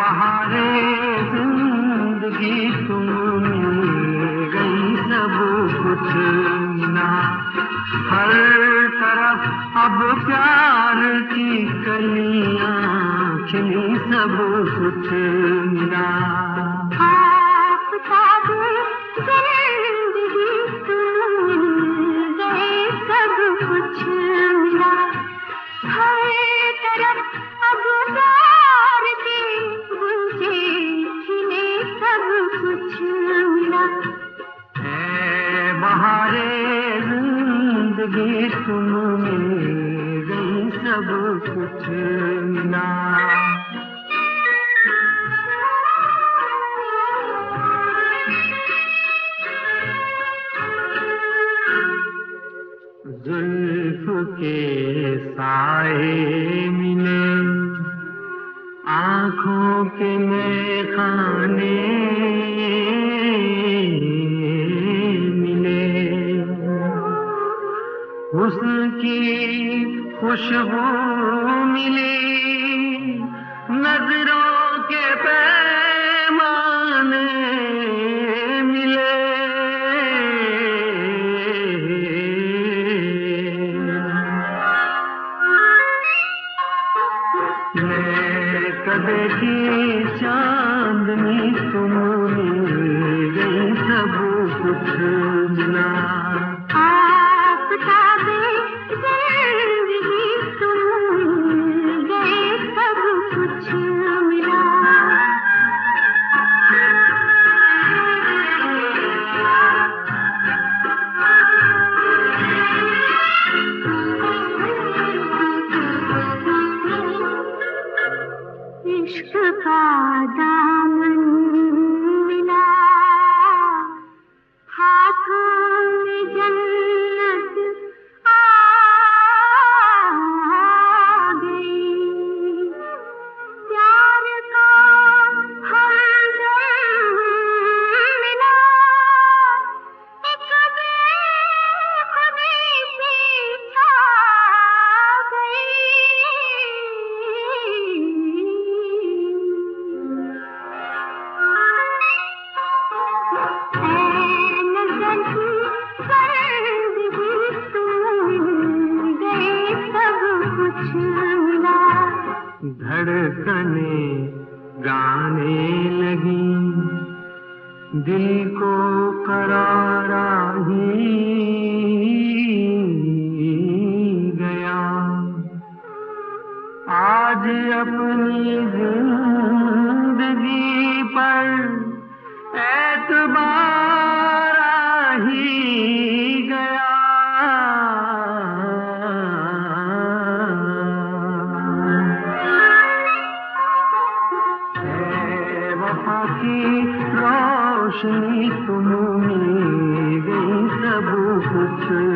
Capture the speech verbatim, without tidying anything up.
बहारे जिंदगी तुम मिल गई, सब कुछ मिला हर तरफ, अब प्यार की कलियां खिली, सब कुछ मिला। बहारे जिंदगी तुम मिल गई, सब कुछ मिला। जुल्फ के साए मिले, आँखों के में खाने हुस्न की खुशबू मिली, नजरों के पैमाने मिले। मैं कदे की चांदनी तुम मिल गई, सब कुछ मिला। इश्क का दामन मिला, हाथों में जन्नत आ गई, प्यार का हमदम मिला, एक बेखुदी सी छा गई। धड़कने गाने लगी, दिल को करारा ही गया। आज अपनी जिंदगी पर एतबार ही गया। वफा की रोशनी तुम मिल गई, सब कुछ